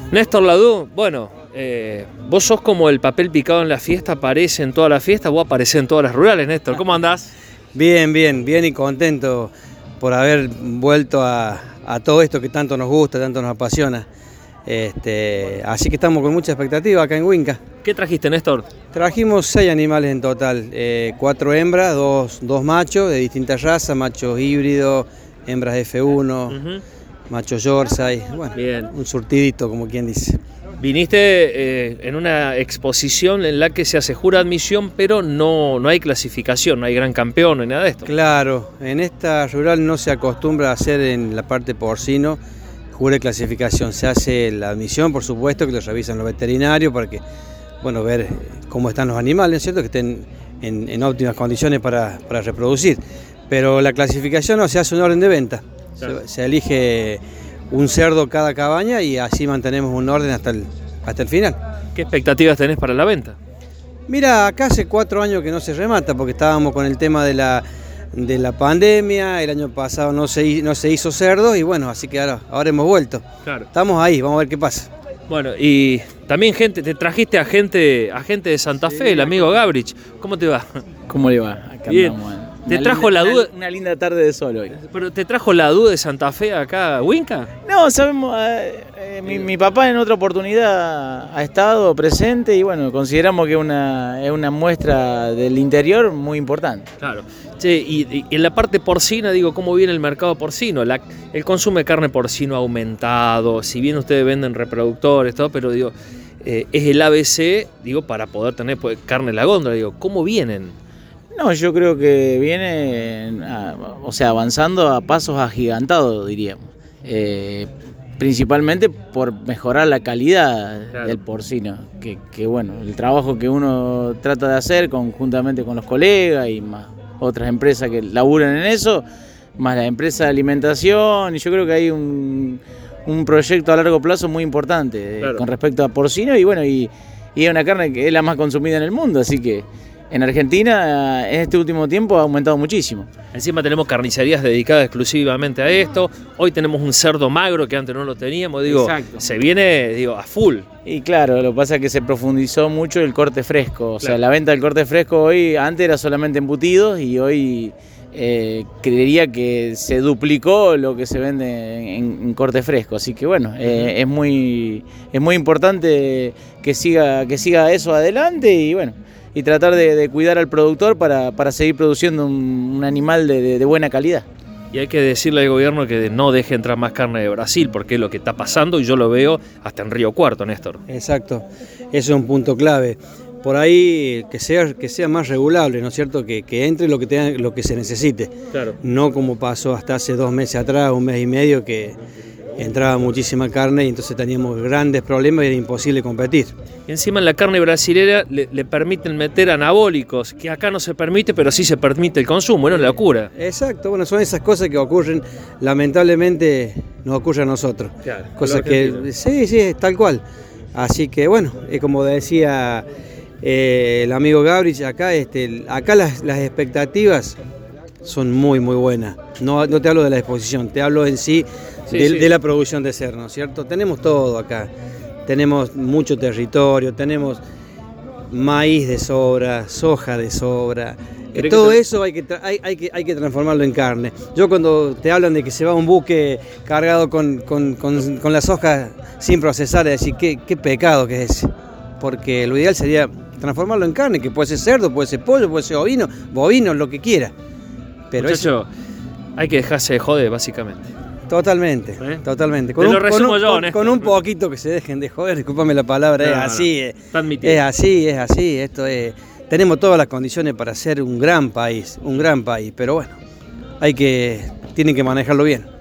Néstor Ladú, bueno, vos sos como el papel picado en la fiesta, aparece en todas las fiestas, vos aparecés en todas las rurales, Néstor. ¿Cómo andás? Bien y contento por haber vuelto a todo esto que tanto nos gusta, tanto nos apasiona. Así que estamos con mucha expectativa acá en Huinca. ¿Qué trajiste, Néstor? Trajimos 6 animales en total, 4 hembras, 2 machos de distintas razas, machos híbridos, hembras F1, machos Yorkshire, bueno, bien. Un surtidito como quien dice. Viniste en una exposición en la que se asegura admisión, pero no hay clasificación, no hay gran campeón, ni nada de esto. Claro, en esta rural no se acostumbra a hacer en la parte porcino jura de clasificación. Se hace la admisión, por supuesto, que lo revisan los veterinarios para que, bueno, ver cómo están los animales, ¿cierto? Que estén en óptimas condiciones para reproducir. Pero la clasificación no se hace un orden de venta. Claro. Se elige un cerdo cada cabaña y así mantenemos un orden hasta el final. ¿Qué expectativas tenés para la venta? Mira, acá hace 4 años que no se remata porque estábamos con el tema de la pandemia, el año pasado no se hizo cerdo y bueno, así que ahora hemos vuelto. Claro. Estamos ahí, vamos a ver qué pasa. Bueno, y también te trajiste a gente de Santa Fe, el amigo Gabrich. ¿Cómo te va? ¿Cómo le va? Acá bien. Andamos, ¿Te trajo la duda? Una linda tarde de sol hoy. ¿Pero te trajo la duda de Santa Fe acá a Huinca? No, sabemos, mi papá en otra oportunidad ha estado presente y bueno, consideramos que es una muestra del interior muy importante. Claro. Che, y en la parte porcina, digo, ¿cómo viene el mercado porcino? El consumo de carne porcino ha aumentado, si bien ustedes venden reproductores, todo, pero digo, es el ABC, digo, para poder tener carne en la góndola, digo, ¿cómo vienen? No, yo creo que viene, avanzando a pasos agigantados, diríamos. Principalmente por mejorar la calidad del porcino, que bueno, el trabajo que uno trata de hacer conjuntamente con los colegas y más otras empresas que laburan en eso, más la empresa de alimentación, y yo creo que hay un proyecto a largo plazo muy importante con respecto a porcino, y bueno, y es una carne que es la más consumida en el mundo, así que en Argentina en este último tiempo ha aumentado muchísimo. Encima tenemos carnicerías dedicadas exclusivamente a esto. Hoy tenemos un cerdo magro que antes no lo teníamos. Digo, exacto. Se viene a full. Y claro, lo que pasa es que se profundizó mucho el corte fresco. O sea, la venta del corte fresco hoy, antes era solamente embutidos y hoy creería que se duplicó lo que se vende en corte fresco. Así que bueno, es muy importante que siga eso adelante y bueno, y tratar de cuidar al productor para seguir produciendo un animal de buena calidad. Y hay que decirle al gobierno que no deje entrar más carne de Brasil, porque es lo que está pasando y yo lo veo hasta en Río Cuarto, Néstor. Exacto, eso es un punto clave. Por ahí que sea más regulable, ¿no es cierto? Que entre lo que se necesite. Claro. No como pasó hasta hace 2 meses atrás, 1 mes y medio, que entraba muchísima carne y entonces teníamos grandes problemas y era imposible competir. Y encima en la carne brasilera le permiten meter anabólicos, que acá no se permite, pero sí se permite el consumo, bueno, la locura. Exacto, bueno, son esas cosas que ocurren, lamentablemente nos ocurre a nosotros. Claro, cosas que, sí, es tal cual. Así que bueno, como decía el amigo Gabrich, acá las expectativas son muy buenas. No te hablo de la exposición, te hablo en sí de la producción de cerdo, ¿no es cierto? Tenemos todo acá, tenemos mucho territorio, tenemos maíz de sobra, soja de sobra. Todo eso hay que transformarlo en carne. Yo cuando te hablan de que se va un buque cargado con la soja sin procesar, decir qué pecado que es ese. Porque lo ideal sería transformarlo en carne, que puede ser cerdo, puede ser pollo, puede ser bovino, lo que quiera. Pero muchacho, hay que dejarse de joder, básicamente. Totalmente. Con un poquito que se dejen de joder, discúlpame la palabra, es así. Es así. Tenemos todas las condiciones para ser un gran país, pero bueno, tienen que manejarlo bien.